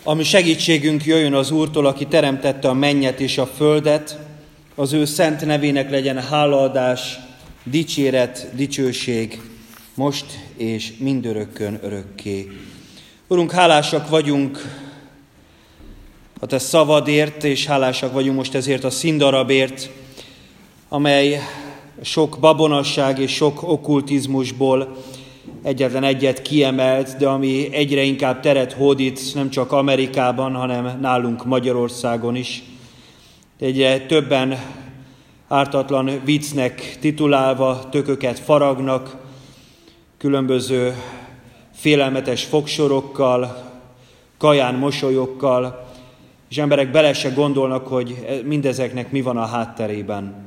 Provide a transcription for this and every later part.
Ami segítségünk jöjjön az Úrtól, aki teremtette a mennyet és a földet, az ő szent nevének legyen hálaadás, dicséret, dicsőség, most és mindörökkön örökké. Urunk, hálásak vagyunk a te szavadért, és hálásak vagyunk most ezért a színdarabért, amely sok babonasság és sok okkultizmusból egyetlen egyet kiemelt, de ami egyre inkább teret hódít nem csak Amerikában, hanem nálunk Magyarországon is. Egyre többen ártatlan viccnek titulálva tököket faragnak, különböző félelmetes fogsorokkal, kaján mosolyokkal, és emberek bele se gondolnak, hogy mindezeknek mi van a hátterében.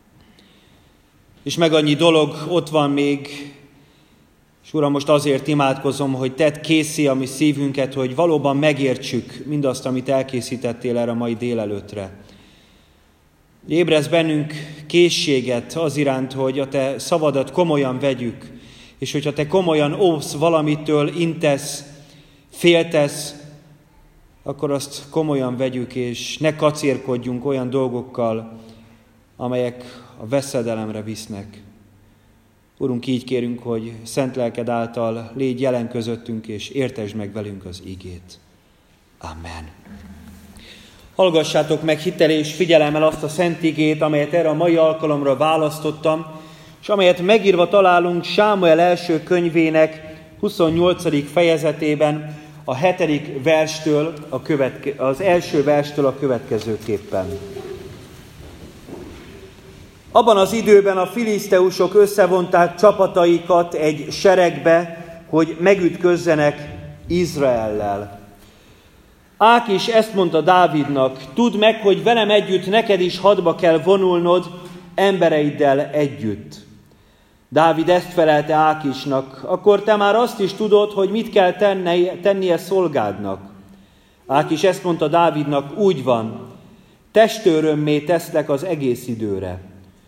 És meg annyi dolog ott van még, és Uram, most azért imádkozom, hogy tedd készé a mi szívünket, hogy valóban megértsük mindazt, amit elkészítettél erre a mai délelőttre. Ébrezz bennünk készséget az iránt, hogy a te szavadat komolyan vegyük, és hogyha te komolyan óvsz valamitől, intesz, féltesz, akkor azt komolyan vegyük, és ne kacérkodjunk olyan dolgokkal, amelyek a veszedelemre visznek. Urunk, így kérünk, hogy szent lelked által légy jelen közöttünk, és értesd meg velünk az igét. Amen. Hallgassátok meg hittel és figyelemmel azt a szent igét, amelyet erre a mai alkalomra választottam, és amelyet megírva találunk Sámuel első könyvének 28. fejezetében, a 7. verstől az első verstől a következőképpen. Abban az időben a filiszteusok összevonták csapataikat egy seregbe, hogy megütközzenek Izraellel. Ákis ezt mondta Dávidnak: tudd meg, hogy velem együtt neked is hadba kell vonulnod, embereiddel együtt. Dávid ezt felelte Ákisnak: akkor te már azt is tudod, hogy mit kell tennie szolgádnak. Ákis ezt mondta Dávidnak: úgy van, testőrömmé teszlek az egész időre.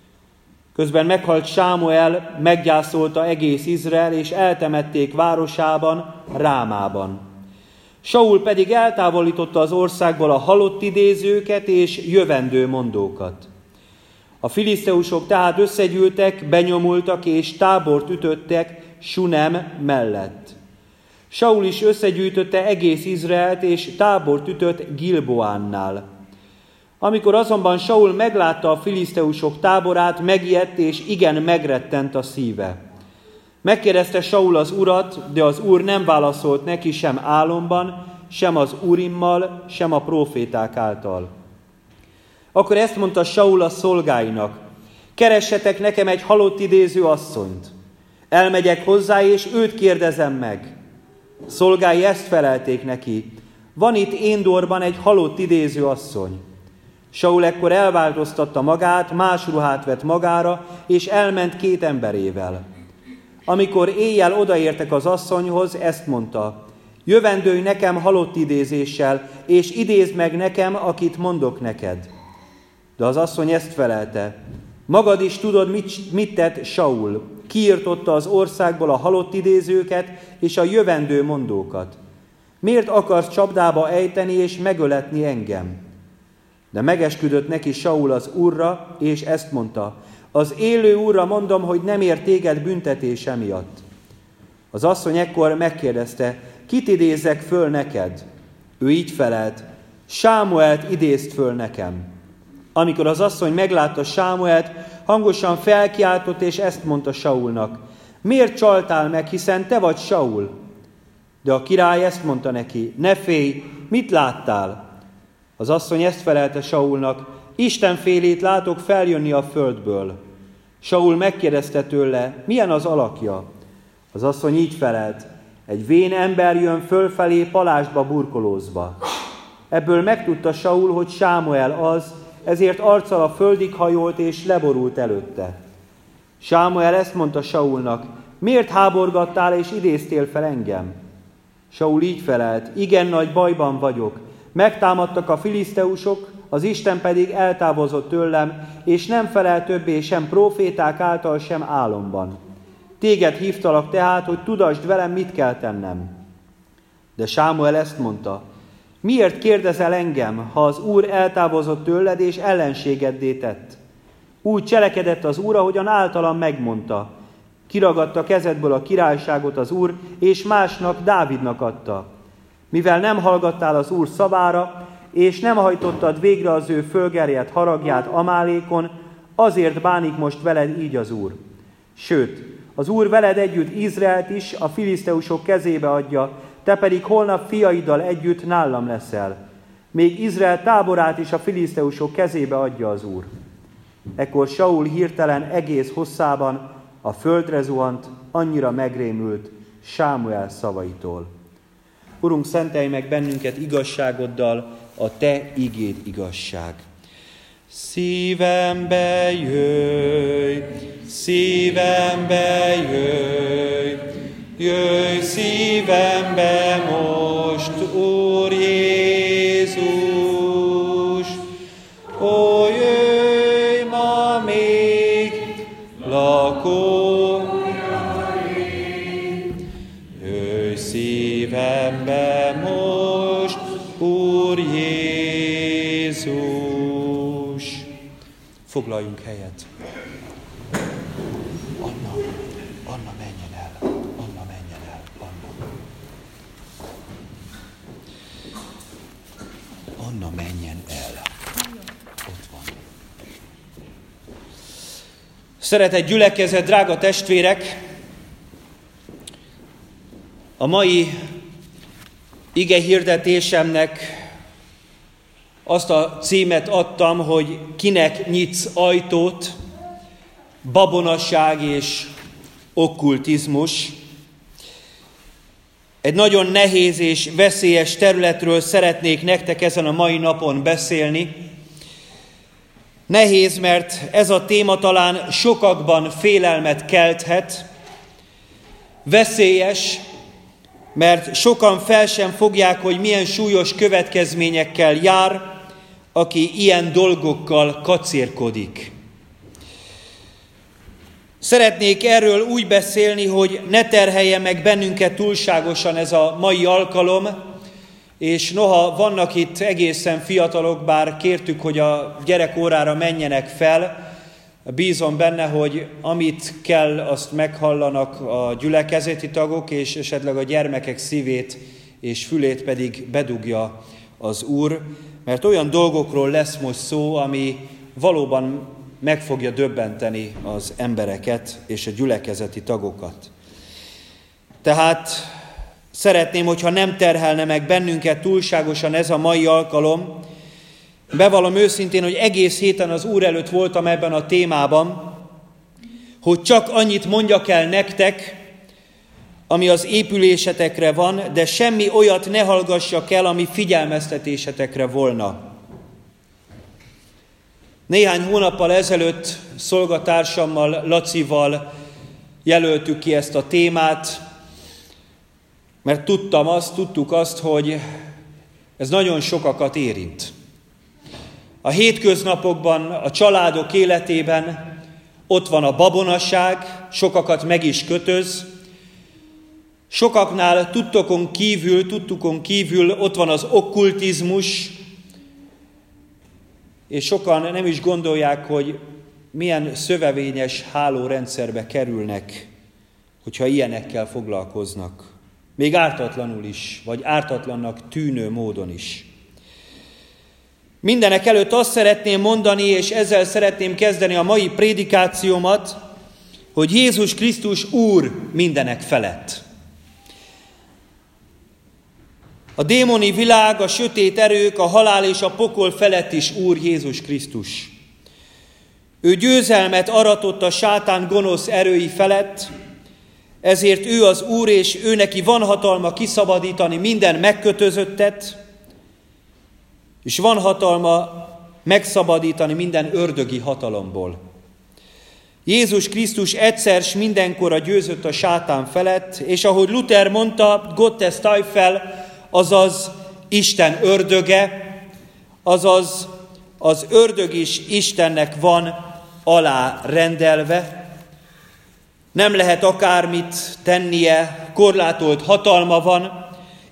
Közben meghalt Sámuel, meggyászolta egész Izrael, és eltemették városában, Rámában. Saul pedig eltávolította az országból a halott idézőket és jövendő mondókat. A filiszteusok tehát összegyűltek, benyomultak és tábort ütöttek Sunem mellett. Saul is összegyűjtötte egész Izraelt, és tábort ütött Gilboánnál. Amikor azonban Saul meglátta a filiszteusok táborát, megijedt és igen megrettent a szíve. Megkérdezte Saul az Urat, de az Úr nem válaszolt neki sem álomban, sem az Urimmal, sem a próféták által. Akkor ezt mondta Saul a szolgáinak: keressetek nekem egy halott idéző asszonyt. Elmegyek hozzá, és őt kérdezem meg. Szolgái ezt felelték neki: van itt Éndorban egy halott idéző asszony. Saul ekkor elváltoztatta magát, más ruhát vett magára, és elment 2 emberével. Amikor éjjel odaértek az asszonyhoz, ezt mondta: jövendőj nekem halott idézéssel, és idézd meg nekem, akit mondok neked. De az asszony ezt felelte: magad is tudod, mit tett Saul. Kiirtotta az országból a halott idézőket és a jövendő mondókat. Miért akarsz csapdába ejteni és megöletni engem? De megesküdött neki Saul az Úrra, és ezt mondta: az élő Úrra mondom, hogy nem ér téged büntetés emiatt. Az asszony ekkor megkérdezte: kit idézzek föl neked? Ő így felelt: Sámuelt idézd föl nekem. Amikor az asszony meglátta Sámuelt, hangosan felkiáltott, és ezt mondta Saulnak: miért csaltál meg, hiszen te vagy Saul? De a király ezt mondta neki: ne félj, mit láttál? Az asszony ezt felelte Saulnak: Istenfélét látok feljönni a földből. Saul megkérdezte tőle: milyen az alakja? Az asszony így felelt: egy vén ember jön fölfelé palástba burkolózva. Ebből megtudta Saul, hogy Sámuel az, ezért arccal a földig hajolt és leborult előtte. Sámuel ezt mondta Saulnak: miért háborgattál és idéztél fel engem? Saul így felelt: igen nagy bajban vagyok. Megtámadtak a filiszteusok, az Isten pedig eltávozott tőlem, és nem felel többé sem próféták által, sem álomban. Téged hívtalak tehát, hogy tudasd velem, mit kell tennem. De Sámuel ezt mondta: Miért kérdezel engem, ha az Úr eltávozott tőled és ellenségeddé tett? Úgy cselekedett az Úr, ahogyan általam megmondta. Kiragadta kezedből a királyságot az Úr, és másnak, Dávidnak adta. Mivel nem hallgattál az Úr szavára, és nem hajtottad végre az ő fölgerjedt haragját Amálékon, azért bánik most veled így az Úr. Sőt, az Úr veled együtt Izraelt is a filiszteusok kezébe adja, te pedig holnap fiaiddal együtt nálam leszel. Még Izrael táborát is a filiszteusok kezébe adja az Úr. Ekkor Saul hirtelen egész hosszában a földre zuhant, annyira megrémült Sámuel szavaitól. Urunk, szentelj meg bennünket igazságoddal, a te igéd igazság. Szívembe jöjj, szívembe jöjj, jöjj szívembe most, Úr Jézus. Ó, jöjj ma még, lakójaim, jöjj szívembe most, Úr Jézus. Foglaljunk helyet. Anna, menjen el. Anna, menjen el. Anna, menjen el. Ott van. Szeretett gyülekezet, drága testvérek! A mai igehirdetésemnek azt a címet adtam, hogy kinek nyitsz ajtót, babonasság és okkultizmus. Egy nagyon nehéz és veszélyes területről szeretnék nektek ezen a mai napon beszélni. Nehéz, mert ez a téma talán sokakban félelmet kelthet. Veszélyes, mert sokan fel sem fogják, hogy milyen súlyos következményekkel jár, aki ilyen dolgokkal kacérkodik. Szeretnék erről úgy beszélni, hogy ne terhelje meg bennünket túlságosan ez a mai alkalom, és noha vannak itt egészen fiatalok, bár kértük, hogy a gyerekórára menjenek fel, bízom benne, hogy amit kell, azt meghallanak a gyülekezeti tagok, és esetleg a gyermekek szívét és fülét pedig bedugja az Úr, mert olyan dolgokról lesz most szó, ami valóban meg fogja döbbenteni az embereket és a gyülekezeti tagokat. Tehát szeretném, hogyha nem terhelne meg bennünket túlságosan ez a mai alkalom. Bevallom őszintén, hogy egész héten az Úr előtt voltam ebben a témában, hogy csak annyit mondjak el nektek, ami az épülésetekre van, de semmi olyat ne hallgassak el, ami figyelmeztetésetekre volna. Néhány hónappal ezelőtt szolgatársammal, Lacival jelöltük ki ezt a témát, mert tudtuk azt, hogy ez nagyon sokakat érint. A hétköznapokban, a családok életében ott van a babonasság, sokakat meg is kötöz. Sokaknál tudtukon kívül ott van az okkultizmus, és sokan nem is gondolják, hogy milyen szövevényes hálórendszerbe kerülnek, hogyha ilyenekkel foglalkoznak. Még ártatlanul is, vagy ártatlannak tűnő módon is. Mindenek előtt azt szeretném mondani, és ezzel szeretném kezdeni a mai prédikációmat, hogy Jézus Krisztus Úr mindenek felett. A démoni világ, a sötét erők, a halál és a pokol felett is Úr Jézus Krisztus. Ő győzelmet aratott a sátán gonosz erői felett, ezért ő az Úr, és ő neki van hatalma kiszabadítani minden megkötözöttet, és van hatalma megszabadítani minden ördögi hatalomból. Jézus Krisztus egyszer s mindenkorra győzött a sátán felett, és ahogy Luther mondta, Gottes Teufel, azaz Isten ördöge, azaz az ördög is Istennek van alárendelve. Nem lehet akármit tennie, korlátolt hatalma van,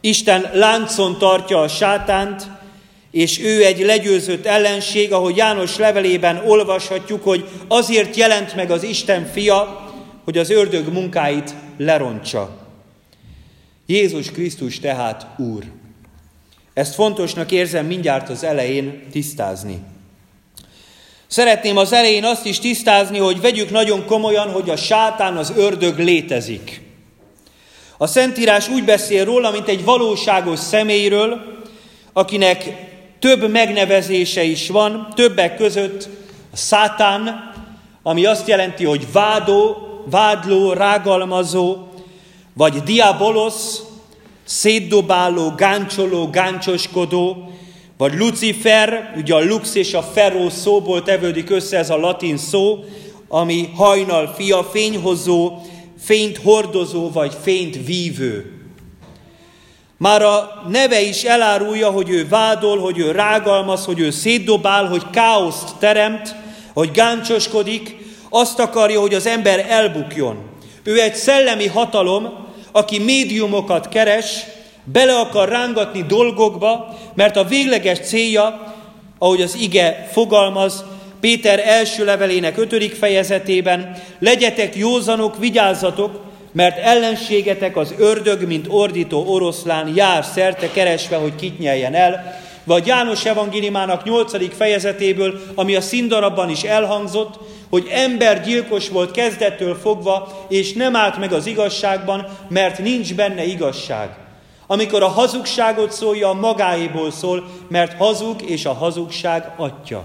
Isten láncon tartja a sátánt, és ő egy legyőzött ellenség, ahogy János levelében olvashatjuk, hogy azért jelent meg az Isten fia, hogy az ördög munkáit lerontsa. Jézus Krisztus tehát Úr. Ezt fontosnak érzem mindjárt az elején tisztázni. Szeretném az elején azt is tisztázni, hogy vegyük nagyon komolyan, hogy a sátán, az ördög létezik. A Szentírás úgy beszél róla, mint egy valóságos személyről, akinek több megnevezése is van, többek között a Szátán, ami azt jelenti, hogy vádló, rágalmazó, vagy diabolosz, szétdobáló, gáncsoló, gáncoskodó, vagy Lucifer, ugye a lux és a ferro szóból tevődik össze ez a latin szó, ami hajnal fia, fényhozó, fényt hordozó, vagy fényt vívő. Már a neve is elárulja, hogy ő vádol, hogy ő rágalmaz, hogy ő szétdobál, hogy káoszt teremt, hogy gáncsoskodik, azt akarja, hogy az ember elbukjon. Ő egy szellemi hatalom, aki médiumokat keres, bele akar rángatni dolgokba, mert a végleges célja, ahogy az ige fogalmaz, Péter első levelének 5. fejezetében, legyetek józanok, vigyázzatok, mert ellenségetek az ördög, mint ordító oroszlán jár szerte keresve, hogy kit nyeljen el. Vagy János evangéliumának 8. fejezetéből, ami a színdarabban is elhangzott, hogy embergyilkos volt kezdettől fogva, és nem állt meg az igazságban, mert nincs benne igazság. Amikor a hazugságot szólja, a magáéból szól, mert hazug és a hazugság atya.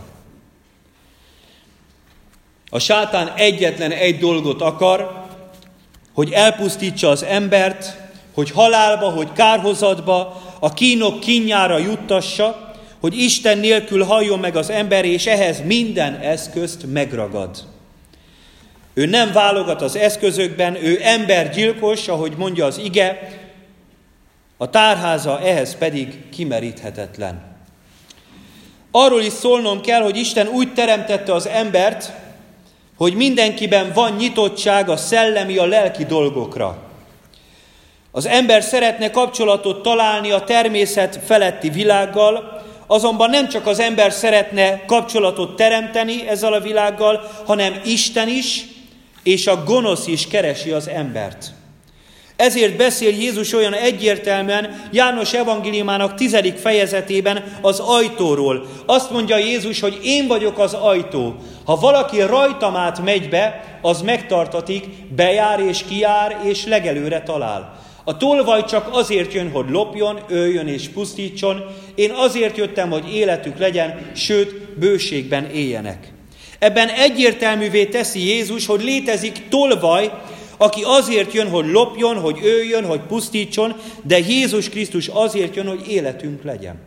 A sátán egyetlen egy dolgot akar, hogy elpusztítsa az embert, hogy halálba, hogy kárhozatba, a kínok kínjára juttassa, hogy Isten nélkül halljon meg az ember, és ehhez minden eszközt megragad. Ő nem válogat az eszközökben, ő embergyilkos, ahogy mondja az ige, a tárháza ehhez pedig kimeríthetetlen. Arról is szólnom kell, hogy Isten úgy teremtette az embert, hogy mindenkiben van nyitottság a szellemi, a lelki dolgokra. Az ember szeretne kapcsolatot találni a természet feletti világgal, azonban nem csak az ember szeretne kapcsolatot teremteni ezzel a világgal, hanem Isten is, és a gonosz is keresi az embert. Ezért beszél Jézus olyan egyértelműen János evangéliumának 10. fejezetében az ajtóról. Azt mondja Jézus, hogy én vagyok az ajtó. Ha valaki rajtam át megy be, az megtartatik, bejár és kijár, és legelőre talál. A tolvaj csak azért jön, hogy lopjon, öljön és pusztítson. Én azért jöttem, hogy életük legyen, sőt, bőségben éljenek. Ebben egyértelművé teszi Jézus, hogy létezik tolvaj, aki azért jön, hogy lopjon, hogy öljön, hogy pusztítson, de Jézus Krisztus azért jön, hogy életünk legyen.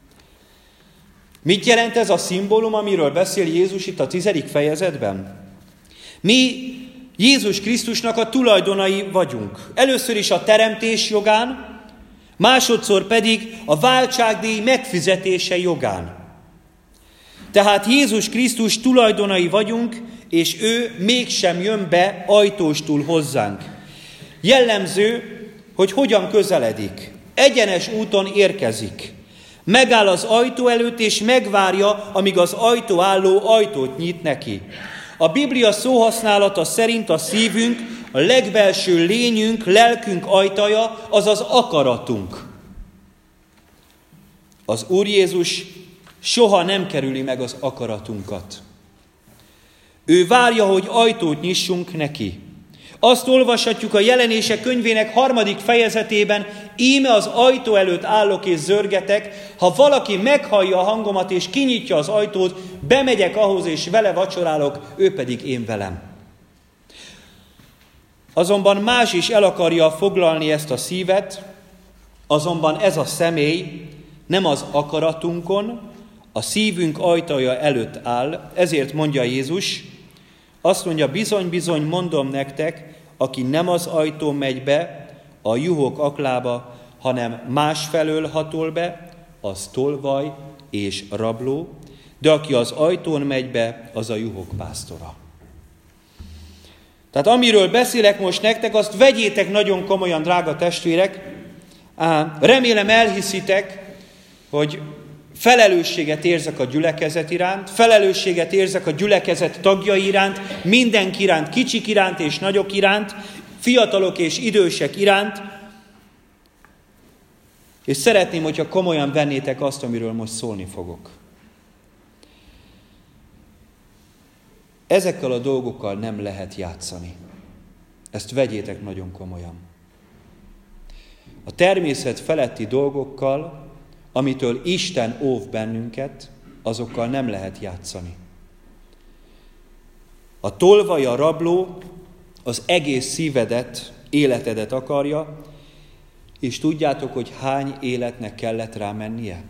Mit jelent ez a szimbólum, amiről beszél Jézus itt a 10. fejezetben? Mi Jézus Krisztusnak a tulajdonai vagyunk. Először is a teremtés jogán, másodszor pedig a váltságdíj megfizetése jogán. Tehát Jézus Krisztus tulajdonai vagyunk, és ő mégsem jön be ajtóstul hozzánk. Jellemző, hogy hogyan közeledik. Egyenes úton érkezik. Megáll az ajtó előtt, és megvárja, amíg az ajtóálló ajtót nyit neki. A Biblia szóhasználata szerint a szívünk, a legbelső lényünk, lelkünk ajtaja, az az akaratunk. Az Úr Jézus soha nem kerüli meg az akaratunkat. Ő várja, hogy ajtót nyissunk neki. Azt olvashatjuk a Jelenések könyvének 3. fejezetében, íme az ajtó előtt állok és zörgetek, ha valaki meghallja a hangomat és kinyitja az ajtót, bemegyek ahhoz és vele vacsorálok, ő pedig én velem. Azonban más is el akarja foglalni ezt a szívet, azonban ez a személy nem az akaratunkon, a szívünk ajtaja előtt áll, ezért mondja Jézus, azt mondja, bizony-bizony mondom nektek, aki nem az ajtón megy be, a juhok aklába, hanem másfelől hatol be, az tolvaj és rabló, de aki az ajtón megy be, az a juhok pásztora. Tehát amiről beszélek most nektek, azt vegyétek nagyon komolyan, drága testvérek, Remélem elhiszitek, hogy felelősséget érzek a gyülekezet iránt, felelősséget érzek a gyülekezet tagjai iránt, mindenki iránt, kicsik iránt és nagyok iránt, fiatalok és idősek iránt, és szeretném, hogyha komolyan vennétek azt, amiről most szólni fogok. Ezekkel a dolgokkal nem lehet játszani. Ezt vegyétek nagyon komolyan. A természet feletti dolgokkal, amitől Isten óv bennünket, azokkal nem lehet játszani. A tolvaj, a rabló az egész szívedet, életedet akarja, és tudjátok, hogy hány életnek kellett rámennie?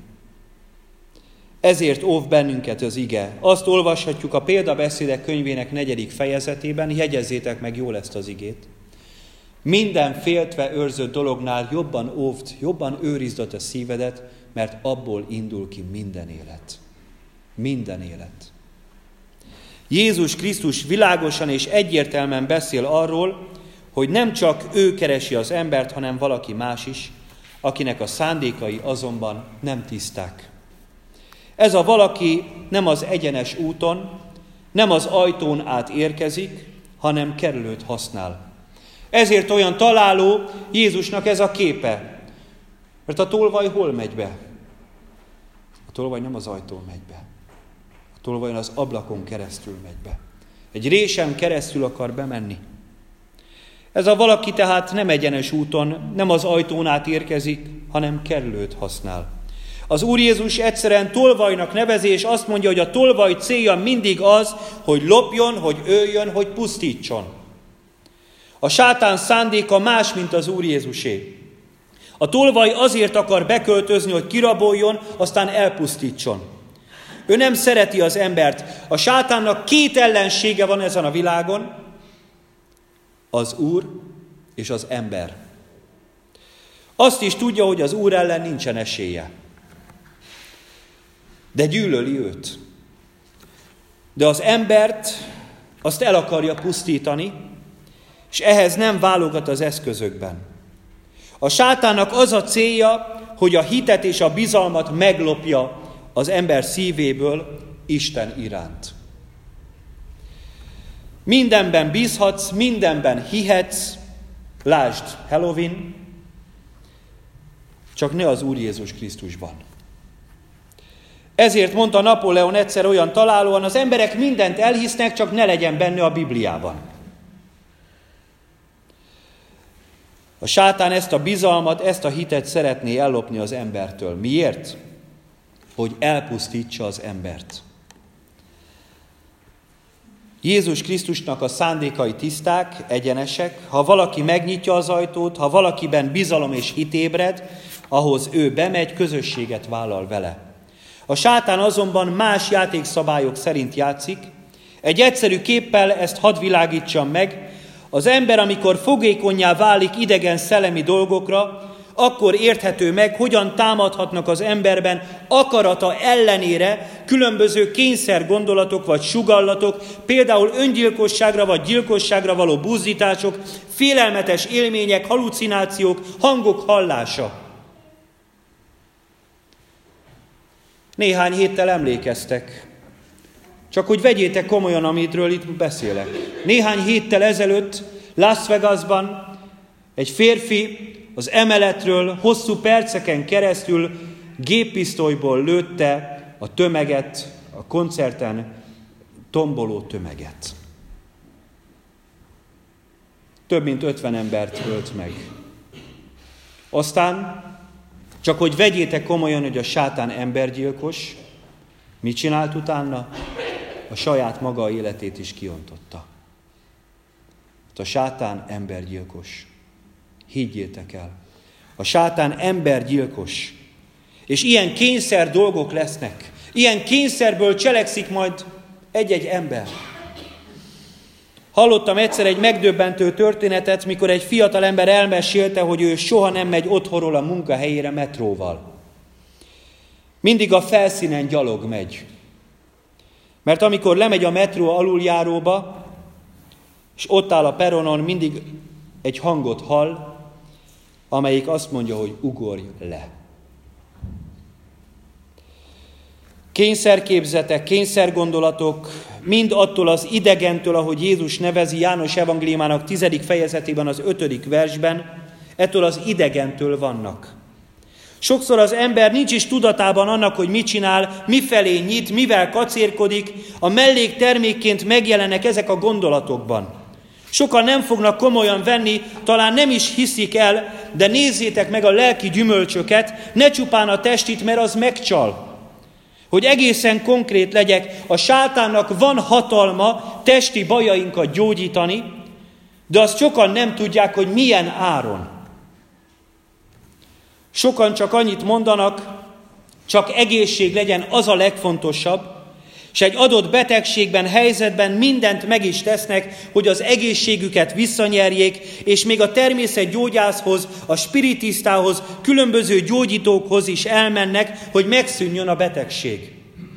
Ezért óv bennünket az ige. Azt olvashatjuk a Példabeszédek könyvének 4. fejezetében, jegyezzétek meg jól ezt az igét. Minden féltve őrzött dolognál jobban óvd, jobban őrizd a szívedet, mert abból indul ki minden élet. Minden élet. Jézus Krisztus világosan és egyértelműen beszél arról, hogy nem csak ő keresi az embert, hanem valaki más is, akinek a szándékai azonban nem tiszták. Ez a valaki nem az egyenes úton, nem az ajtón át érkezik, hanem kerülőt használ. Ezért olyan találó Jézusnak ez a képe. Mert a tolvaj hol megy be? A tolvaj nem az ajtón megy be. A tolvaj az ablakon keresztül megy be. Egy résen keresztül akar bemenni. Ez a valaki tehát nem egyenes úton, nem az ajtón át érkezik, hanem kerülőt használ. Az Úr Jézus egyszerűen tolvajnak nevezi, és azt mondja, hogy a tolvaj célja mindig az, hogy lopjon, hogy öljön, hogy pusztítson. A sátán szándéka más, mint az Úr Jézusé. A tolvaj azért akar beköltözni, hogy kiraboljon, aztán elpusztítson. Ő nem szereti az embert. A sátánnak 2 ellensége van ezen a világon, az Úr és az ember. Azt is tudja, hogy az Úr ellen nincsen esélye. De gyűlöli őt. De az embert azt el akarja pusztítani, és ehhez nem válogat az eszközökben. A sátánnak az a célja, hogy a hitet és a bizalmat meglopja az ember szívéből Isten iránt. Mindenben bízhatsz, mindenben hihetsz, lásd Halloween, csak ne az Úr Jézus Krisztusban. Ezért mondta Napóleon egyszer olyan találóan, az emberek mindent elhisznek, csak ne legyen benne a Bibliában. A sátán ezt a bizalmat, ezt a hitet szeretné ellopni az embertől. Miért? Hogy elpusztítsa az embert. Jézus Krisztusnak a szándékai tiszták, egyenesek. Ha valaki megnyitja az ajtót, ha valakiben bizalom és hit ébred, ahhoz ő bemegy, közösséget vállal vele. A sátán azonban más játékszabályok szerint játszik. Egy egyszerű képpel ezt hadd világítsam meg. Az ember, amikor fogékonnyá válik idegen szellemi dolgokra, akkor érthető meg, hogyan támadhatnak az emberben akarata ellenére különböző kényszergondolatok vagy sugallatok, például öngyilkosságra vagy gyilkosságra való buzdítások, félelmetes élmények, halucinációk, hangok hallása. Néhány héttel emlékeztek, csak hogy vegyétek komolyan, amitről itt beszélek. Néhány héttel ezelőtt Las Vegasban egy férfi az emeletről hosszú perceken keresztül géppisztolyból lőtte a tömeget, a koncerten tomboló tömeget. Több mint 50 embert ölt meg. Aztán, csak hogy vegyétek komolyan, hogy a sátán embergyilkos, mit csinált utána? A saját maga életét is kiontotta. A sátán embergyilkos. Higgyétek el. A sátán embergyilkos. És ilyen kényszer dolgok lesznek. Ilyen kényszerből cselekszik majd egy-egy ember. Hallottam egyszer egy megdöbbentő történetet, mikor egy fiatal ember elmesélte, hogy ő soha nem megy otthonról a munkahelyére metróval. Mindig a felszínen gyalog megy. Mert amikor lemegy a metró aluljáróba, és ott áll a peronon, mindig egy hangot hall, amelyik azt mondja, hogy ugorj le. Kényszerképzetek, kényszergondolatok, mind attól az idegentől, ahogy Jézus nevezi János evangéliumának 10. fejezetében az 5. versben, ettől az idegentől vannak. Sokszor az ember nincs is tudatában annak, hogy mit csinál, mifelé nyit, mivel kacérkodik, a melléktermékként megjelennek ezek a gondolatokban. Sokan nem fognak komolyan venni, talán nem is hiszik el, de nézzétek meg a lelki gyümölcsöket, ne csupán a testit, mert az megcsal. Hogy egészen konkrét legyek, a sátánnak van hatalma testi bajainkat gyógyítani, de azt sokan nem tudják, hogy milyen áron. Sokan csak annyit mondanak, csak egészség legyen, az a legfontosabb, és egy adott betegségben, helyzetben mindent meg is tesznek, hogy az egészségüket visszanyerjék, és még a természetgyógyászhoz, a spiritisztához, különböző gyógyítókhoz is elmennek, hogy megszűnjön a betegség.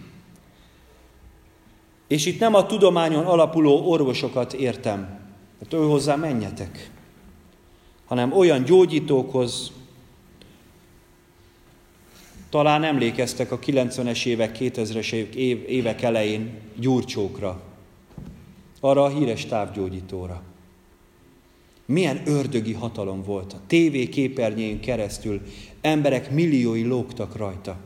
És itt nem a tudományon alapuló orvosokat értem, mert őhozzá menjetek, hanem olyan gyógyítókhoz, talán emlékeztek a 90-es évek, 2000-es évek elején Gyurcsókra, arra a híres távgyógyítóra. Milyen ördögi hatalom volt. A TV képernyőjén keresztül emberek milliói lógtak rajta.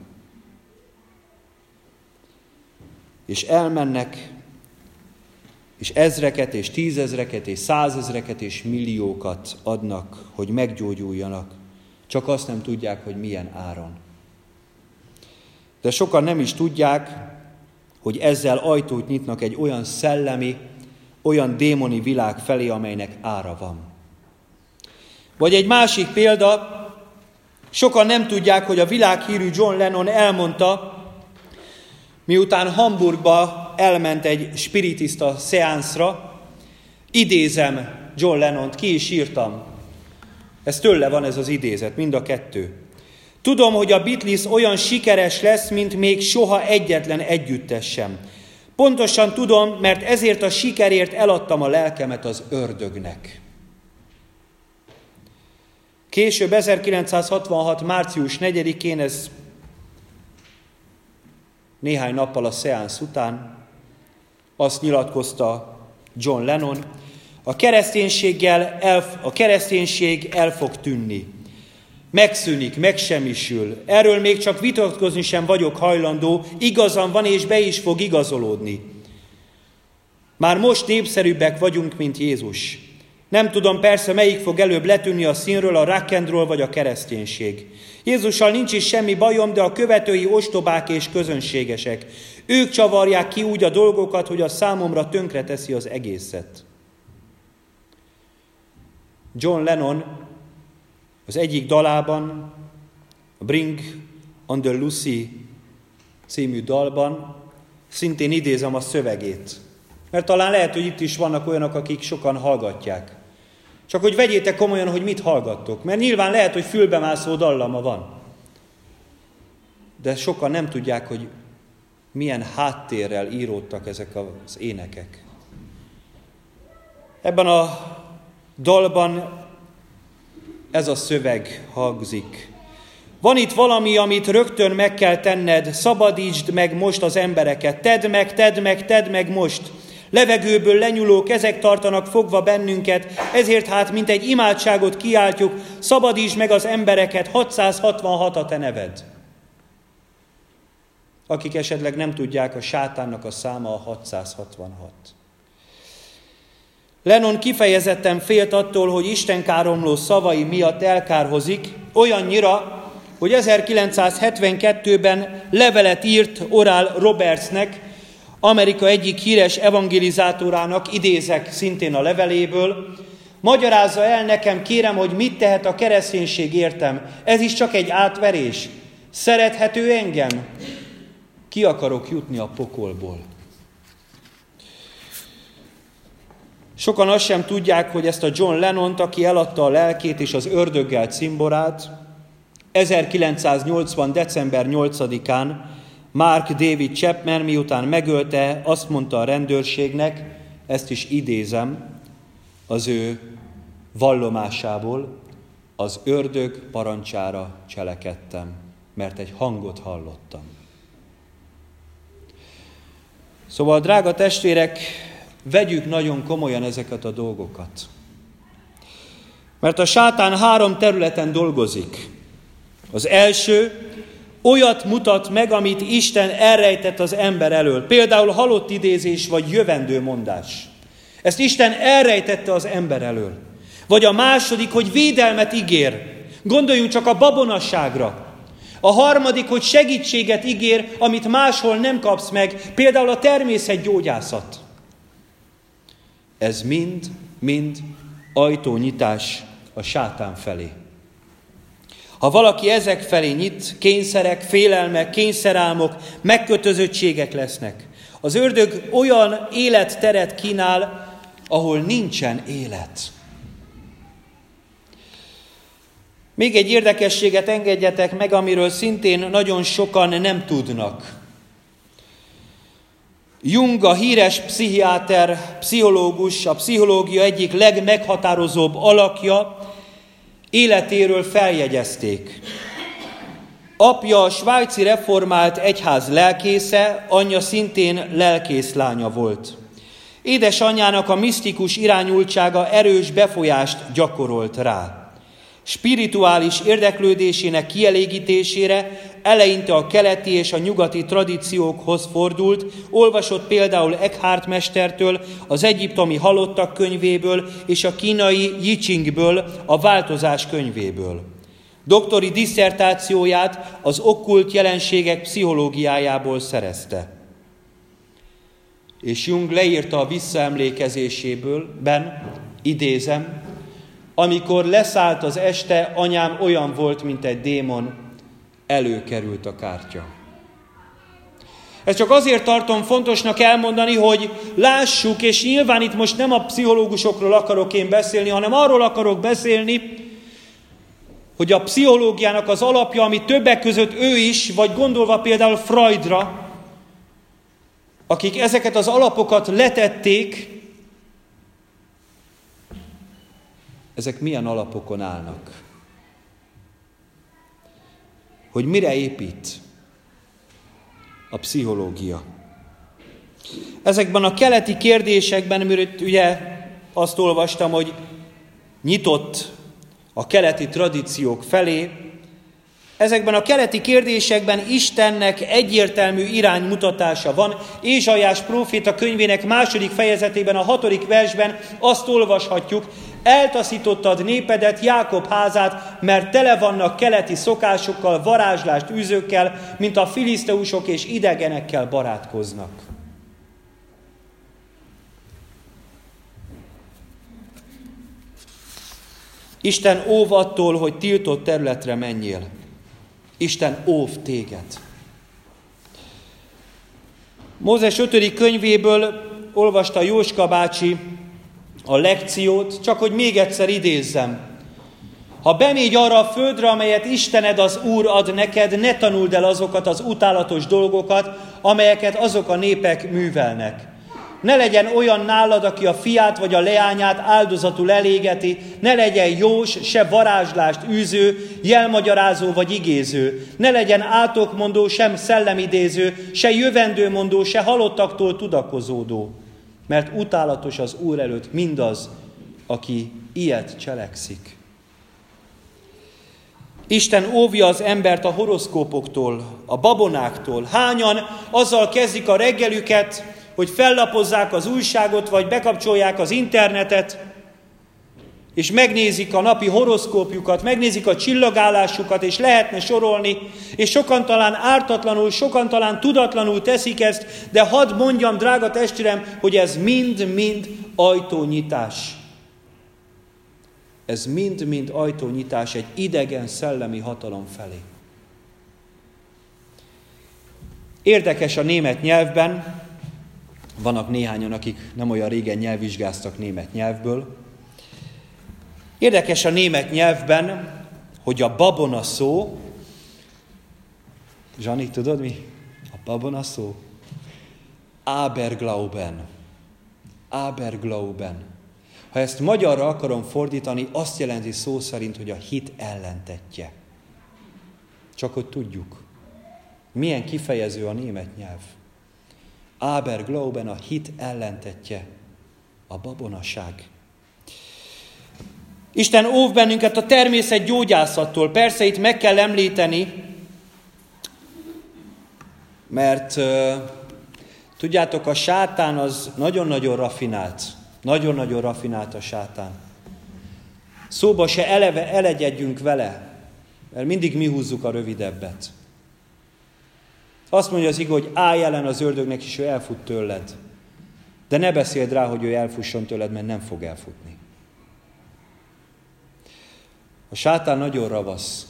És elmennek, és ezreket, és tízezreket, és százezreket, és milliókat adnak, hogy meggyógyuljanak. Csak azt nem tudják, hogy milyen áron. De sokan nem is tudják, hogy ezzel ajtót nyitnak egy olyan szellemi, olyan démoni világ felé, amelynek ára van. Vagy egy másik példa, sokan nem tudják, hogy a világhírű John Lennon elmondta, miután Hamburgba elment egy spiritista szeánszra, idézem John Lennont, ki is írtam. Ez tőle van ez az idézet, mind a kettő. Tudom, hogy a Beatles olyan sikeres lesz, mint még soha egyetlen együttes sem. Pontosan tudom, mert ezért a sikerért eladtam a lelkemet az ördögnek. Később, 1966. március 4-én, ez néhány nappal a szeánsz után, azt nyilatkozta John Lennon, a kereszténység el fog tűnni. Megszűnik, megsemmisül. Erről még csak vitatkozni sem vagyok hajlandó, igazam van és be is fog igazolódni. Már most népszerűbbek vagyunk, mint Jézus. Nem tudom persze, melyik fog előbb letűnni a színről, a rock and roll vagy a kereszténység. Jézussal nincs is semmi bajom, de a követői ostobák és közönségesek. Ők csavarják ki úgy a dolgokat, hogy a számomra tönkreteszi az egészet. John Lennon az egyik dalában, a Bring on the Lucy című dalban, szintén idézem a szövegét. Mert talán lehet, hogy itt is vannak olyanok, akik sokan hallgatják. Csak hogy vegyétek komolyan, hogy mit hallgattok. Mert nyilván lehet, hogy fülbemászó dallama van. De sokan nem tudják, hogy milyen háttérrel íródtak ezek az énekek. Ebben a dalban ez a szöveg hangzik. Van itt valami, amit rögtön meg kell tenned, szabadítsd meg most az embereket. Tedd meg most. Levegőből lenyúló kezek tartanak fogva bennünket, ezért hát, mint egy imádságot kiáltjuk, szabadítsd meg az embereket, 666 a te neved. Akik esetleg nem tudják, a sátánnak a száma a 666. Lennon kifejezetten félt attól, hogy istenkáromló szavai miatt elkárhozik, olyannyira, hogy 1972-ben levelet írt Oral Robertsnek, Amerika egyik híres evangelizátorának, idézek szintén a leveléből, magyarázza el nekem, kérem, hogy mit tehet a kereszténység értem. Ez is csak egy átverés. Szerethető engem? Ki akarok jutni a pokolból? Sokan azt sem tudják, hogy ezt a John Lennont, aki eladta a lelkét és az ördöggel cimborát, 1980. december 8-án Mark David Chapman, miután megölte, azt mondta a rendőrségnek, ezt is idézem az ő vallomásából, az ördög parancsára cselekedtem, mert egy hangot hallottam. Szóval, drága testvérek, vegyük nagyon komolyan ezeket a dolgokat. Mert a sátán 3 területen dolgozik. Az első, olyat mutat meg, amit Isten elrejtett az ember elől. Például halott idézés vagy jövendő mondás. Ezt Isten elrejtette az ember elől. Vagy a második, hogy védelmet ígér. Gondoljunk csak a babonasságra. A harmadik, hogy segítséget ígér, amit máshol nem kapsz meg. Például a természetgyógyászat. Ez mind ajtónyitás a sátán felé. Ha valaki ezek felé nyit, kényszerek, félelmek, kényszerálmok, megkötözöttségek lesznek. Az ördög olyan életteret kínál, ahol nincsen élet. Még egy érdekességet engedjetek meg, amiről szintén nagyon sokan nem tudnak. Jung, a híres pszichiáter, pszichológus, a pszichológia egyik legmeghatározóbb alakja, életéről feljegyezték. Apja a svájci reformált egyház lelkésze, anyja szintén lelkészlánya volt. Édesanyjának a misztikus irányultsága erős befolyást gyakorolt rá. Spirituális érdeklődésének kielégítésére eleinte a keleti és a nyugati tradíciókhoz fordult, olvasott például Eckhart mestertől, az egyiptomi halottak könyvéből és a kínai I Chingből, a változás könyvéből. Doktori disszertációját az okkult jelenségek pszichológiájából szerezte. És Jung leírta a visszaemlékezésében, idézem, amikor leszállt az este, anyám olyan volt, mint egy démon, előkerült a kártya. Ezt csak azért tartom fontosnak elmondani, hogy lássuk, és nyilván itt most nem a pszichológusokról akarok én beszélni, hanem arról akarok beszélni, hogy a pszichológiának az alapja, ami többek között ő is, vagy gondolva például Freudra, akik ezeket az alapokat letették, ezek milyen alapokon állnak? Hogy mire épít a pszichológia? Ezekben a keleti kérdésekben, mert ugye azt olvastam, hogy nyitott a keleti tradíciók felé, ezekben a keleti kérdésekben Istennek egyértelmű iránymutatása van. Ézsaiás próféta könyvének 2. fejezetében, a 6. versben azt olvashatjuk, eltaszítottad népedet, Jákob házát, mert tele vannak keleti szokásokkal, varázslást űzőkkel, mint a filiszteusok és idegenekkel barátkoznak. Isten óv attól, hogy tiltott területre menjél. Isten óv téged. Mózes 5. könyvéből olvasta Jóska bácsi a lekciót, csak hogy még egyszer idézzem. Ha bemégy arra a földre, amelyet Istened az Úr ad neked, ne tanuld el azokat az utálatos dolgokat, amelyeket azok a népek művelnek. Ne legyen olyan nálad, aki a fiát vagy a leányát áldozatul elégeti, ne legyen jós, se varázslást űző, jelmagyarázó vagy igéző, ne legyen átokmondó, sem szellemidéző, se jövendőmondó, se halottaktól tudakozódó, mert utálatos az Úr előtt mindaz, aki ilyet cselekszik. Isten óvja az embert a horoszkópoktól, a babonáktól. Hányan azzal kezdik a reggelüket, hogy fellapozzák az újságot, vagy bekapcsolják az internetet, és megnézik a napi horoszkópjukat, megnézik a csillagállásukat, és lehetne sorolni, és sokan talán ártatlanul, sokan talán tudatlanul teszik ezt, de hadd mondjam, drága testvérem, hogy ez mind-mind ajtónyitás. Ez mind-mind ajtónyitás egy idegen szellemi hatalom felé. Érdekes a német nyelvben, vannak néhányan, akik nem olyan régen nyelvvizsgáztak német nyelvből. Érdekes a német nyelvben, hogy a babona szó, Zsani, tudod mi? A babona szó? Aberglauben. Aberglauben. Ha ezt magyarra akarom fordítani, azt jelenti szó szerint, hogy a hit ellentettje. Csak hogy tudjuk, milyen kifejező a német nyelv. Aberglauben, a hit ellentettje, a babonaság. Isten óv bennünket a természet gyógyászattól. Persze itt meg kell említeni, mert tudjátok, a sátán az nagyon-nagyon rafinált. Nagyon-nagyon rafinált a sátán. Szóba se elegyedjünk vele, mert mindig mi húzzuk a rövidebbet. Azt mondja az ige, hogy állj ellen az ördögnek, és ő elfut tőled. De ne beszéld rá, hogy ő elfusson tőled, mert nem fog elfutni. A sátán nagyon ravasz.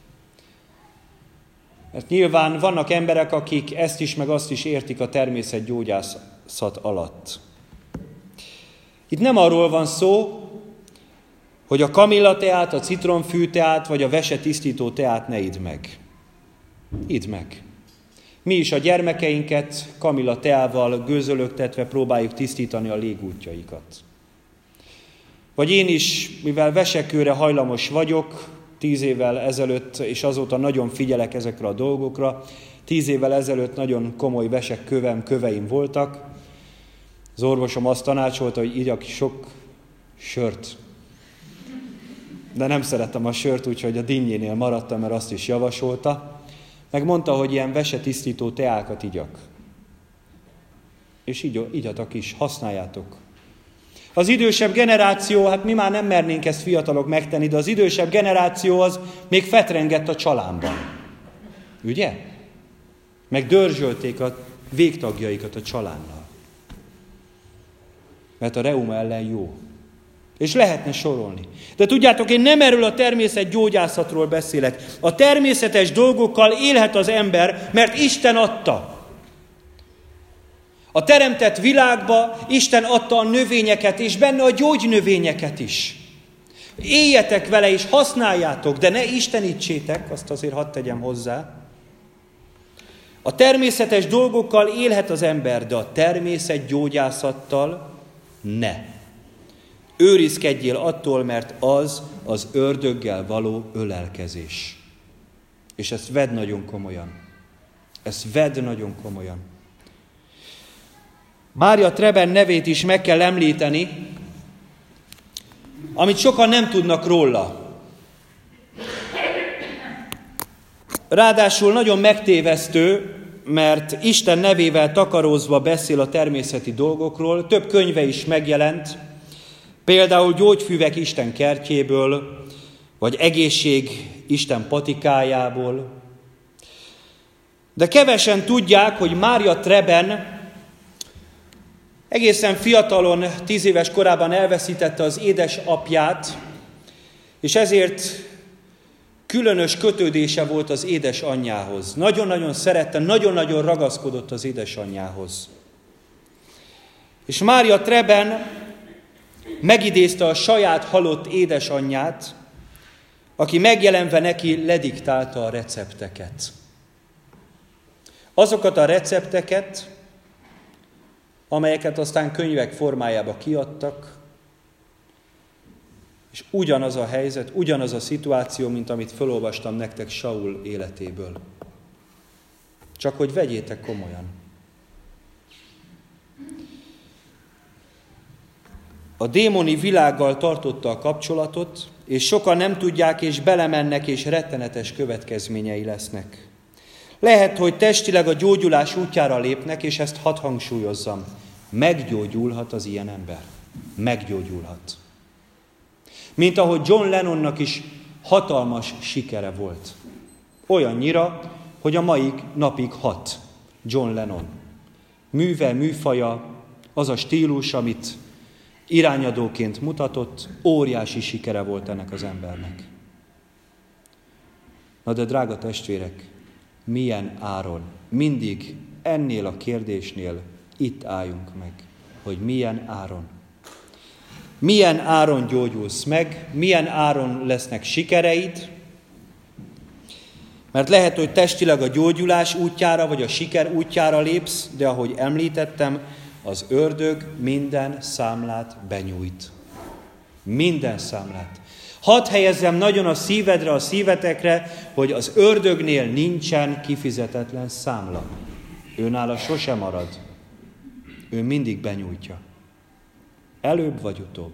Mert nyilván vannak emberek, akik ezt is, meg azt is értik a természet gyógyászat alatt. Itt nem arról van szó, hogy a kamillateát, a citromfűteát, vagy a vesetisztító teát ne idd meg. Idd meg. Mi is a gyermekeinket kamillateával gőzölögtetve próbáljuk tisztítani a légútjaikat. Vagy én is, mivel vesekőre hajlamos vagyok, 10 évvel ezelőtt, és azóta nagyon figyelek ezekre a dolgokra, 10 évvel ezelőtt nagyon komoly vesekköveim voltak. Az orvosom azt tanácsolta, hogy igyak sok sört. De nem szerettem a sört, úgyhogy a dinnyénél maradtam, mert azt is javasolta. Megmondta, hogy ilyen vesetisztító teákat igyak. És igyatok is, használjátok. Az idősebb generáció, hát mi már nem mernénk ezt fiatalok megtenni, de az idősebb generáció az még fetrengett a csalánban. Ugye? Meg dörzsölték a végtagjaikat a csalánnal. Mert a reuma ellen jó. És lehetne sorolni. De tudjátok, én nem erről a természet gyógyászatról beszélek. A természetes dolgokkal élhet az ember, mert Isten adta. A teremtett világba Isten adta a növényeket, és benne a gyógynövényeket is. Éljetek vele, és használjátok, de ne istenítsétek, azt azért hadd tegyem hozzá. A természetes dolgokkal élhet az ember, de a természet gyógyászattal ne. Őrizkedjél attól, mert az ördöggel való ölelkezés. És ezt vedd nagyon komolyan. Ezt vedd nagyon komolyan. Mária Treben nevét is meg kell említeni, amit sokan nem tudnak róla. Ráadásul nagyon megtévesztő, mert Isten nevével takarózva beszél a természeti dolgokról, több könyve is megjelent, például Gyógyfüvek Isten kertjéből, vagy Egészség Isten patikájából. De kevesen tudják, hogy Mária Treben egészen fiatalon, 10 éves korában elveszítette az édesapját, és ezért különös kötődése volt az édesanyjához. Nagyon-nagyon szerette, nagyon-nagyon ragaszkodott az édesanyjához. És Mária Treben megidézte a saját halott édesanyját, aki megjelenve neki lediktálta a recepteket. Azokat a recepteket, amelyeket aztán könyvek formájába kiadtak, és ugyanaz a helyzet, ugyanaz a szituáció, mint amit felolvastam nektek Saul életéből. Csak hogy vegyétek komolyan. A démoni világgal tartotta a kapcsolatot, és sokan nem tudják, és belemennek, és rettenetes következményei lesznek. Lehet, hogy testileg a gyógyulás útjára lépnek, és ezt hadd hangsúlyozzam. Meggyógyulhat az ilyen ember. Meggyógyulhat. Mint ahogy John Lennonnak is hatalmas sikere volt. Olyannyira, hogy a mai napig hat John Lennon. Műve, műfaja, az a stílus, amit irányadóként mutatott, óriási sikere volt ennek az embernek. Na de drága testvérek, milyen áron? Mindig ennél a kérdésnél itt álljunk meg, hogy milyen áron. Milyen áron gyógyulsz meg, milyen áron lesznek sikereid, mert lehet, hogy testileg a gyógyulás útjára, vagy a siker útjára lépsz, de ahogy említettem, az ördög minden számlát benyújt. Minden számlát. Hadd helyezzem nagyon a szívedre, a szívetekre, hogy az ördögnél nincsen kifizetetlen számla. Őnála sosem marad. Ő mindig benyújtja. Előbb vagy utóbb.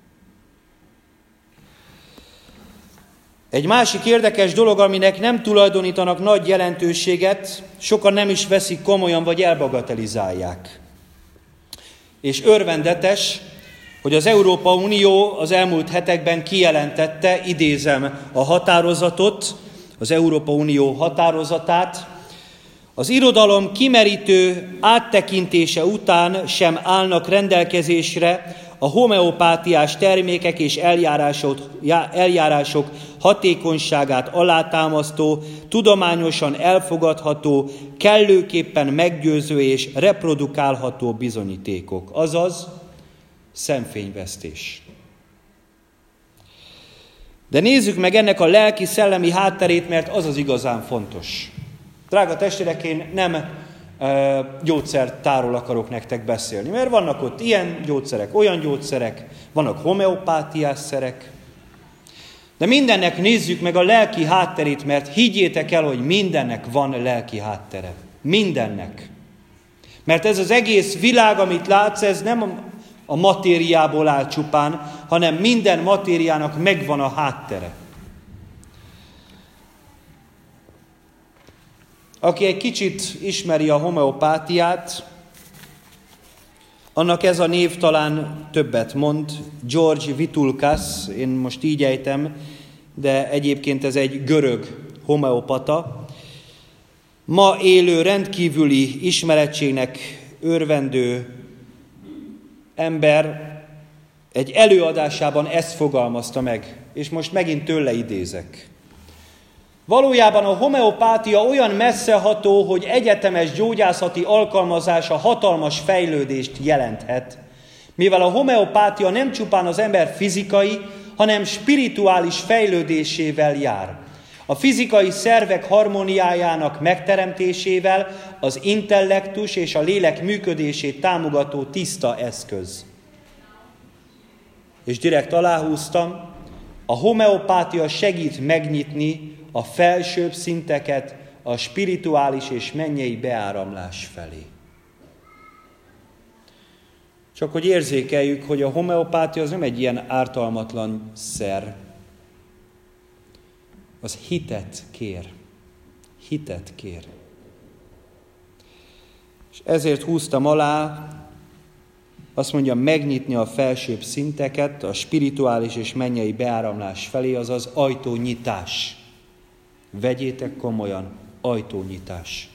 Egy másik érdekes dolog, aminek nem tulajdonítanak nagy jelentőséget, sokan nem is veszik komolyan, vagy elbagatelizálják. És örvendetes, hogy az Európai Unió az elmúlt hetekben kijelentette, idézem a határozatot, az Európai Unió határozatát, az irodalom kimerítő áttekintése után sem állnak rendelkezésre a homeopátiás termékek és eljárások hatékonyságát alátámasztó, tudományosan elfogadható, kellőképpen meggyőző és reprodukálható bizonyítékok, azaz szemfényvesztés. De nézzük meg ennek a lelki-szellemi hátterét, mert az az igazán fontos. Drága testvérek, én nem gyógyszertáról akarok nektek beszélni, mert vannak ott ilyen gyógyszerek, olyan gyógyszerek, vannak homeopátiás szerek, de mindennek nézzük meg a lelki hátterét, mert higgyétek el, hogy mindennek van lelki háttere. Mindennek. Mert ez az egész világ, amit látsz, ez nem a matériából áll csupán, hanem minden matériának megvan a háttere. Aki egy kicsit ismeri a homeopátiát, annak ez a név talán többet mond, George Vitulkas, én most így ejtem, de egyébként ez egy görög homeopata. Ma élő, rendkívüli ismeretségnek örvendő ember egy előadásában ezt fogalmazta meg, és most megint tőle idézek. Valójában a homeopátia olyan messzeható, hogy egyetemes gyógyászati alkalmazása hatalmas fejlődést jelenthet, mivel a homeopátia nem csupán az ember fizikai, hanem spirituális fejlődésével jár. A fizikai szervek harmóniájának megteremtésével az intellektus és a lélek működését támogató tiszta eszköz. És direkt aláhúztam, a homeopátia segít megnyitni a felsőbb szinteket a spirituális és mennyei beáramlás felé. Csak hogy érzékeljük, hogy a homeopátia az nem egy ilyen ártalmatlan szer. Az hitet kér. Hitet kér. És ezért húztam alá, azt mondja, megnyitni a felsőbb szinteket a spirituális és mennyei beáramlás felé, azaz ajtónyitás. Vegyétek komolyan, ajtónyitás.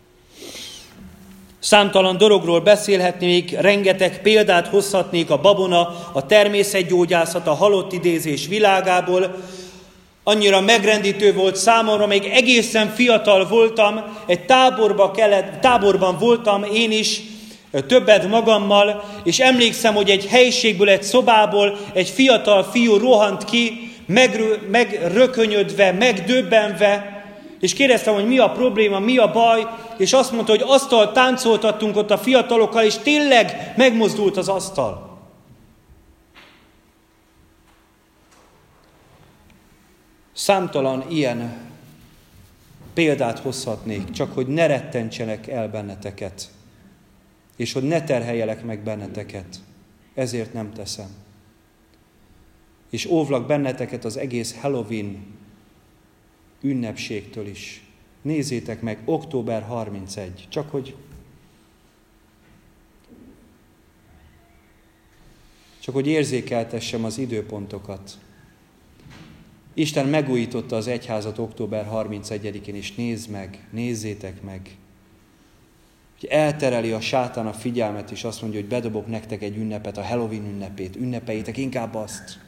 Számtalan dologról beszélhetnék, rengeteg példát hozhatnék a babona, a természetgyógyászat, a halott idézés világából. Annyira megrendítő volt számomra, még egészen fiatal voltam, egy táborban voltam én is, többet magammal, és emlékszem, hogy egy helyiségből, egy szobából egy fiatal fiú rohant ki, megrökönyödve, megdöbbenve, és kérdeztem, hogy mi a probléma, mi a baj, és azt mondta, hogy asztalt táncoltattunk ott a fiatalokkal, és tényleg megmozdult az asztal. Számtalan ilyen példát hozhatnék, csak hogy ne rettentsenek el benneteket, és hogy ne terheljelek meg benneteket. Ezért nem teszem. És óvlak benneteket az egész Halloween ünnepségtől is. Nézzétek meg, október 31, csak hogy érzékeltessem az időpontokat. Isten megújította az egyházat október 31-én, és nézzétek meg, hogy eltereli a sátán a figyelmet, és azt mondja, hogy bedobok nektek egy ünnepet, a Halloween ünnepét, ünnepeljétek inkább azt.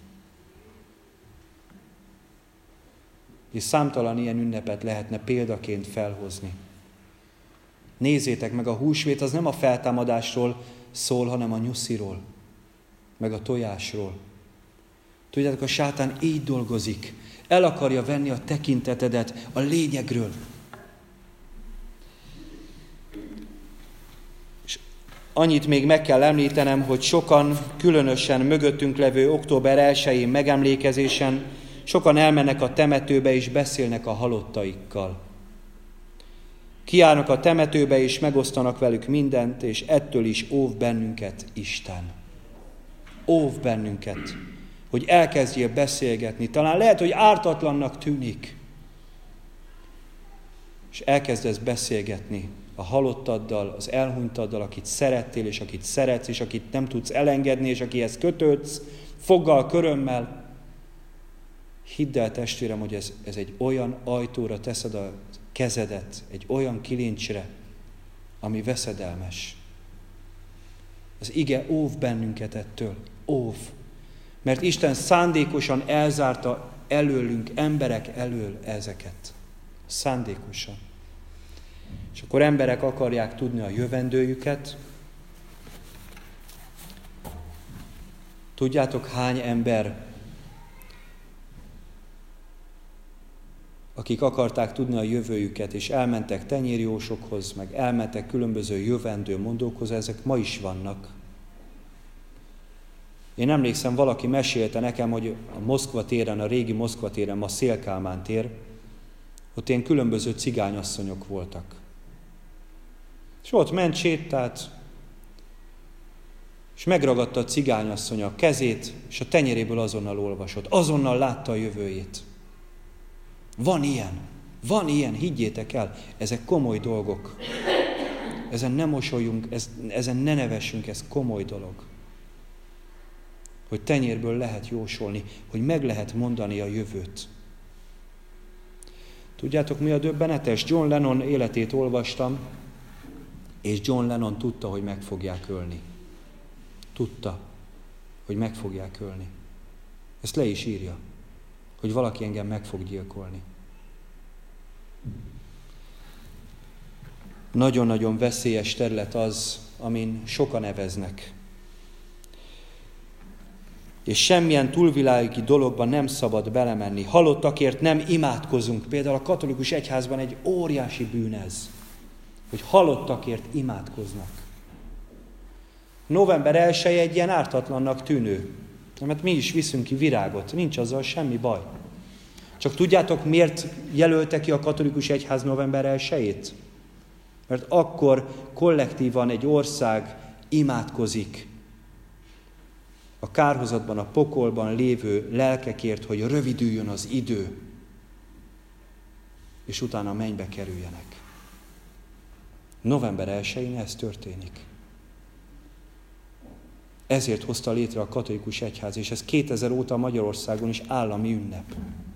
És számtalan ilyen ünnepet lehetne példaként felhozni. Nézzétek meg, a húsvét az nem a feltámadásról szól, hanem a nyusziról, meg a tojásról. Tudjátok, a sátán így dolgozik. El akarja venni a tekintetedet a lényegről. És Annyit még meg kell említenem, hogy sokan, különösen mögöttünk levő október 1-i megemlékezésen, sokan elmennek a temetőbe és beszélnek a halottaikkal. Kijárnak a temetőbe és megosztanak velük mindent, és ettől is óv bennünket Isten. Óv bennünket, hogy elkezdjél beszélgetni. Talán lehet, hogy ártatlannak tűnik, és elkezdesz beszélgetni a halottaddal, az elhunytaddal, akit szerettél, és akit szeretsz, és akit nem tudsz elengedni, és akihez kötődsz, foggal, körömmel. Hidd el, testvérem, hogy ez egy olyan ajtóra teszed a kezedet, egy olyan kilincsre, ami veszedelmes. Az ige óv bennünket ettől. Óv. Mert Isten szándékosan elzárta előlünk, emberek elől ezeket. Szándékosan. És akkor emberek akarják tudni a jövendőjüket. Tudjátok, hány ember, akik akarták tudni a jövőjüket, és elmentek tenyérjósokhoz, meg elmentek különböző jövendőmondókhoz, ezek ma is vannak. Én emlékszem, valaki mesélte nekem, hogy a Moszkva téren, a régi Moszkva téren, ma Szél-Kálmán tér, ott ilyen különböző cigányasszonyok voltak. És ott ment, sétált, és megragadta a cigányasszony a kezét, és a tenyeréből azonnal olvasott. Azonnal látta a jövőjét. Van ilyen, higgyétek el, ezek komoly dolgok. Ezen ne mosolyunk, ezen ne nevessünk, ez komoly dolog. Hogy tenyérből lehet jósolni, hogy meg lehet mondani a jövőt. Tudjátok, mi a döbbenetes? John Lennon életét olvastam, és John Lennon tudta, hogy meg fogják ölni. Tudta, hogy meg fogják ölni. Ezt le is írja, hogy valaki engem meg fog gyilkolni. Nagyon-nagyon veszélyes terület az, amin sokan eveznek. És semmilyen túlvilági dologban nem szabad belemenni. Halottakért nem imádkozunk. Például a katolikus egyházban egy óriási bűn ez, hogy halottakért imádkoznak. November 1 egy ilyen ártatlannak tűnő. Mert mi is viszünk ki virágot, nincs azzal semmi baj. Csak tudjátok, miért jelölte ki a katolikus egyház november 1-ét? Mert akkor kollektívan egy ország imádkozik a kárhozatban, a pokolban lévő lelkekért, hogy rövidüljön az idő, és utána mennybe kerüljenek. November 1-én ez történik. Ezért hozta létre a katolikus egyház, és ez 2000 óta Magyarországon is állami ünnep.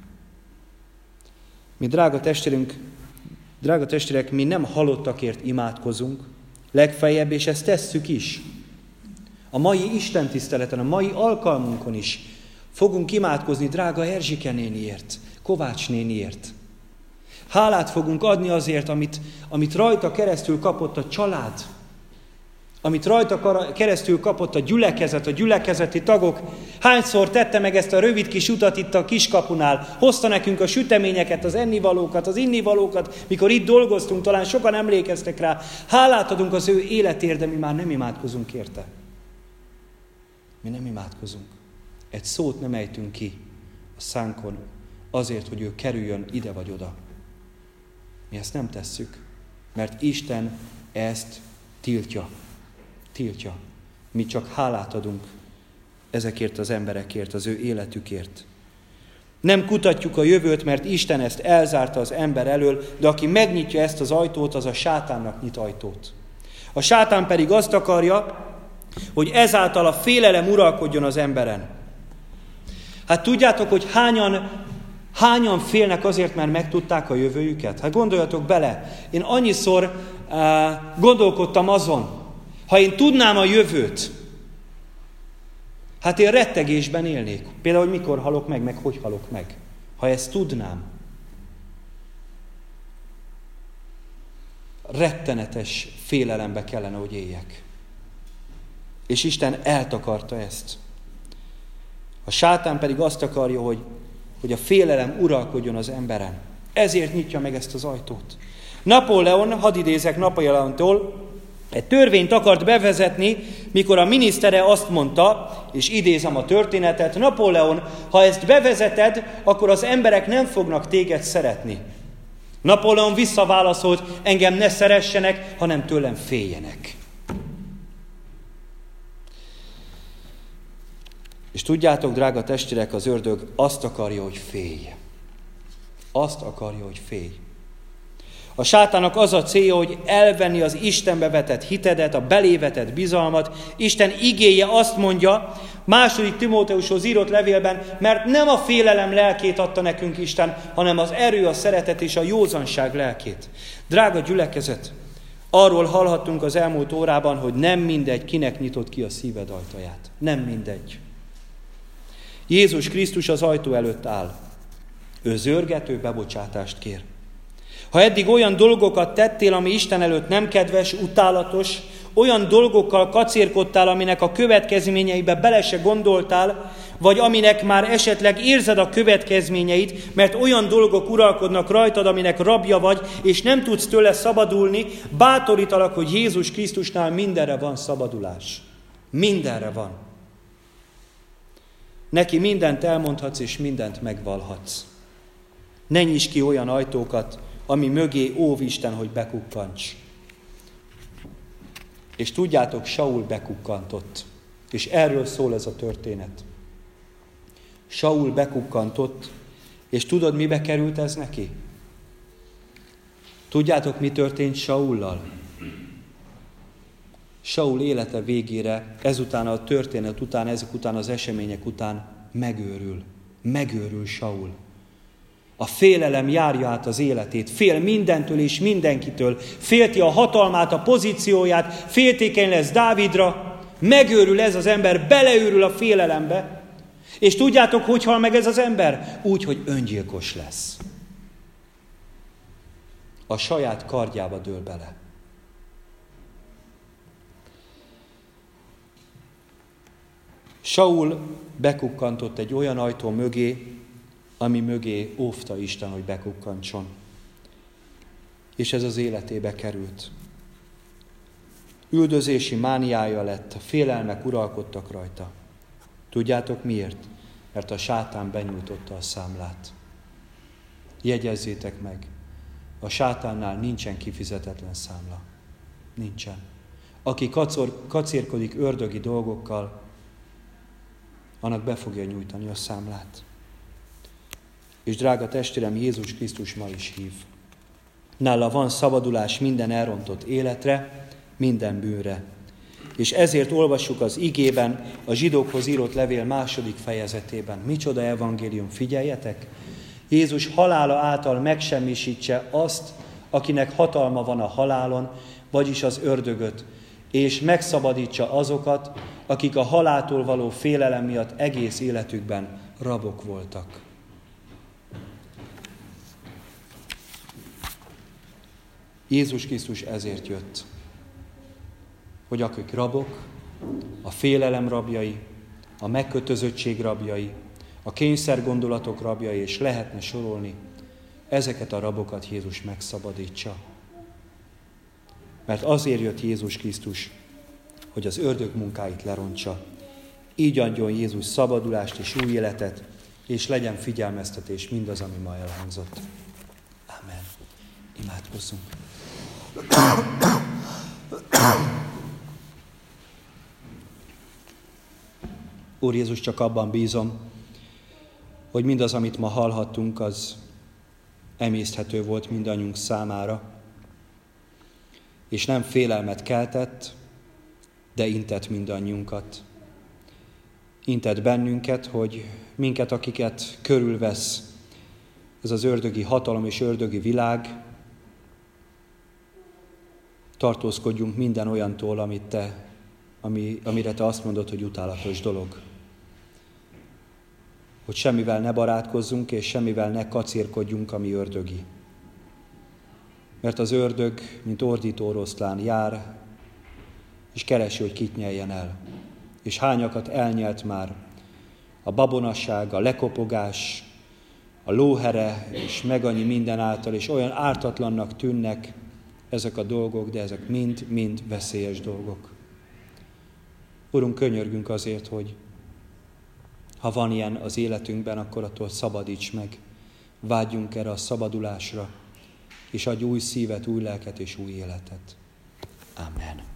Mi, drága testvérek, mi nem halottakért imádkozunk, legfeljebb, és ezt tesszük is. A mai istentiszteleten, a mai alkalmunkon is fogunk imádkozni drága Erzsike néniért, Kovács néniért. Hálát fogunk adni azért, amit rajta keresztül kapott a család, amit rajta keresztül kapott a gyülekezet, a gyülekezeti tagok. Hányszor tette meg ezt a rövid kis utat itt a kiskapunál, hozta nekünk a süteményeket, az ennivalókat, az innivalókat, mikor itt dolgoztunk, talán sokan emlékeztek rá. Hálát adunk az ő életért, de mi már nem imádkozunk érte. Mi nem imádkozunk. Egy szót nem ejtünk ki a szánkon azért, hogy ő kerüljön ide vagy oda. Mi ezt nem tesszük, mert Isten ezt tiltja. Tiltja. Mi csak hálát adunk ezekért az emberekért, az ő életükért. Nem kutatjuk a jövőt, mert Isten ezt elzárta az ember elől, de aki megnyitja ezt az ajtót, az a sátánnak nyit ajtót. A sátán pedig azt akarja, hogy ezáltal a félelem uralkodjon az emberen. Hát tudjátok, hogy hányan félnek azért, mert megtudták a jövőjüket? Hát gondoljatok bele, én annyiszor gondolkodtam azon, ha én tudnám a jövőt, hát én rettegésben élnék. Például, hogy mikor halok meg hogy halok meg. Ha ezt tudnám. Rettenetes félelembe kellene, hogy éljek. És Isten eltakarta ezt. A sátán pedig azt akarja, hogy a félelem uralkodjon az emberen. Ezért nyitja meg ezt az ajtót. Napóleon, hadd idézek Napóleontól, Egy törvényt akart bevezetni, mikor a minisztere azt mondta, és idézem a történetet: Napóleon, ha ezt bevezeted, akkor az emberek nem fognak téged szeretni. Napóleon visszaválaszolt: engem ne szeressenek, hanem tőlem féljenek. És tudjátok, drága testvérek, az ördög azt akarja, hogy félj. Azt akarja, hogy félj. A sátának az a célja, hogy elvenni az Istenbe vetett hitedet, a belévetett bizalmat. Isten igéje azt mondja, 2. Timóteushoz írott levélben, mert nem a félelem lelkét adta nekünk Isten, hanem az erő, a szeretet és a józanság lelkét. Drága gyülekezet, arról hallhattunk az elmúlt órában, hogy nem mindegy, kinek nyitott ki a szíved ajtaját. Nem mindegy. Jézus Krisztus az ajtó előtt áll. Ő zörgető bebocsátást kér. Ha eddig olyan dolgokat tettél, ami Isten előtt nem kedves, utálatos, olyan dolgokkal kacérkodtál, aminek a következményeibe bele se gondoltál, vagy aminek már esetleg érzed a következményeit, mert olyan dolgok uralkodnak rajtad, aminek rabja vagy, és nem tudsz tőle szabadulni, bátorítalak, hogy Jézus Krisztusnál mindenre van szabadulás. Mindenre van. Neki mindent elmondhatsz, és mindent megvalhatsz. Ne nyisd ki olyan ajtókat, ami mögé óv Isten, hogy bekukkants. És tudjátok, Saul bekukkantott. És erről szól ez a történet. Saul bekukkantott, és tudod, mibe került ez neki? Tudjátok, mi történt Saullal? Saul élete végére, ezután a történet után, ezek után az események után megőrül. Megőrül Saul. A félelem járja át az életét, fél mindentől és mindenkitől, félti a hatalmát, a pozícióját, féltékeny lesz Dávidra, megőrül ez az ember, beleőrül a félelembe, és tudjátok, hogy hal meg ez az ember? Úgy, hogy öngyilkos lesz. A saját kardjába dől bele. Saul bekukkantott egy olyan ajtó mögé, ami mögé óvta Isten, hogy bekukkantson. És ez az életébe került. Üldözési mániája lett, a félelmek uralkodtak rajta. Tudjátok miért? Mert a sátán benyújtotta a számlát. Jegyezzétek meg, a sátánnál nincsen kifizetetlen számla. Nincsen. Aki kacérkodik ördögi dolgokkal, annak be fogja nyújtani a számlát. És drága testvérem, Jézus Krisztus ma is hív. Nála van szabadulás minden elrontott életre, minden bűnre. És ezért olvassuk az igében, a zsidókhoz írott levél 2. fejezetében. Micsoda evangélium, figyeljetek! Jézus halála által megsemmisítse azt, akinek hatalma van a halálon, vagyis az ördögöt, és megszabadítsa azokat, akik a haláltól való félelem miatt egész életükben rabok voltak. Jézus Krisztus ezért jött, hogy akik rabok, a félelem rabjai, a megkötözöttség rabjai, a kényszergondolatok rabjai, és lehetne sorolni, ezeket a rabokat Jézus megszabadítsa. Mert azért jött Jézus Krisztus, hogy az ördög munkáit lerontsa. Így adjon Jézus szabadulást és új életet, és legyen figyelmeztetés mindaz, ami ma elhangzott. Amen. Imádkozzunk. Úr Jézus, csak abban bízom, hogy mindaz, amit ma hallhattunk, az emészthető volt mindannyiunk számára, és nem félelmet keltett, de intett mindannyiunkat. Intett bennünket, hogy minket, akiket körülvesz ez az ördögi hatalom és ördögi világ, tartózkodjunk minden olyantól, amire te azt mondod, hogy utálatos dolog. Hogy semmivel ne barátkozzunk, és semmivel ne kacérkodjunk, ami ördögi. Mert az ördög, mint ordító oroszlán jár, és keresi, hogy kit nyeljen el. És hányakat elnyelt már a babonasság, a lekopogás, a lóhere, és meg annyi minden által, és olyan ártatlannak tűnnek ezek a dolgok, de ezek mind veszélyes dolgok. Urunk, könyörgünk azért, hogy ha van ilyen az életünkben, akkor attól szabadíts meg. Vágyjunk erre a szabadulásra, és adj új szívet, új lelket és új életet. Amen.